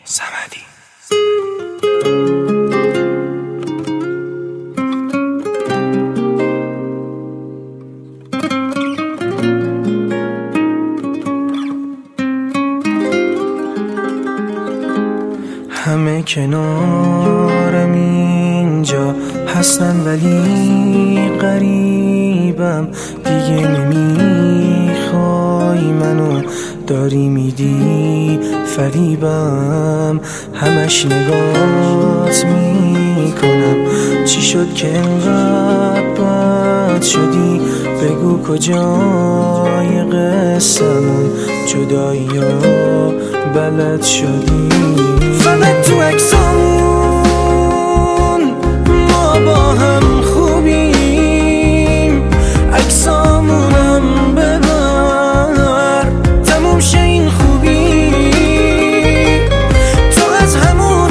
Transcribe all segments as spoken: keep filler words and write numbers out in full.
صمدی. همه کنارم اینجا هستن ولی غریبم، دیگه نمیخوای منو، داری میدی فریبم. همش نگات میکنم، چی شد که انقدر بد شدی؟ بگو کجای قصه‌مون جدایی ها بلد شدی؟ فقط تو عکسامون ما با هم خوبیم، عکسامونم ببر تموم شه این خوبی. تو از همون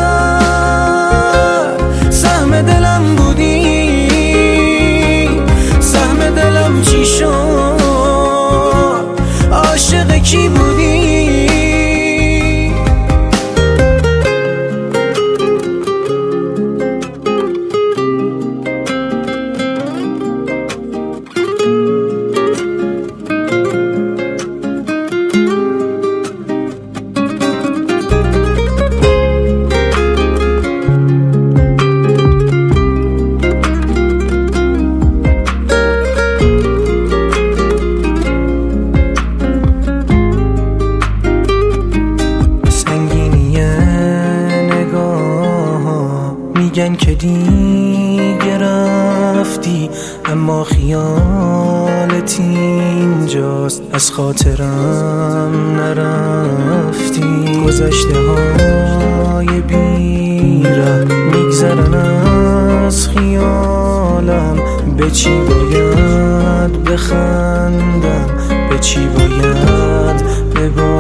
اول سهم دلم بودی، سهم دلم چی شد؟ عاشق کی بودی؟ میگن که دیگه رفتی، اما خیالت اینجاست، از خاطرم نرفتی. گذشته های بیره میگذرن از خیالم، به چی باید بخندم، به چی باید ببارم؟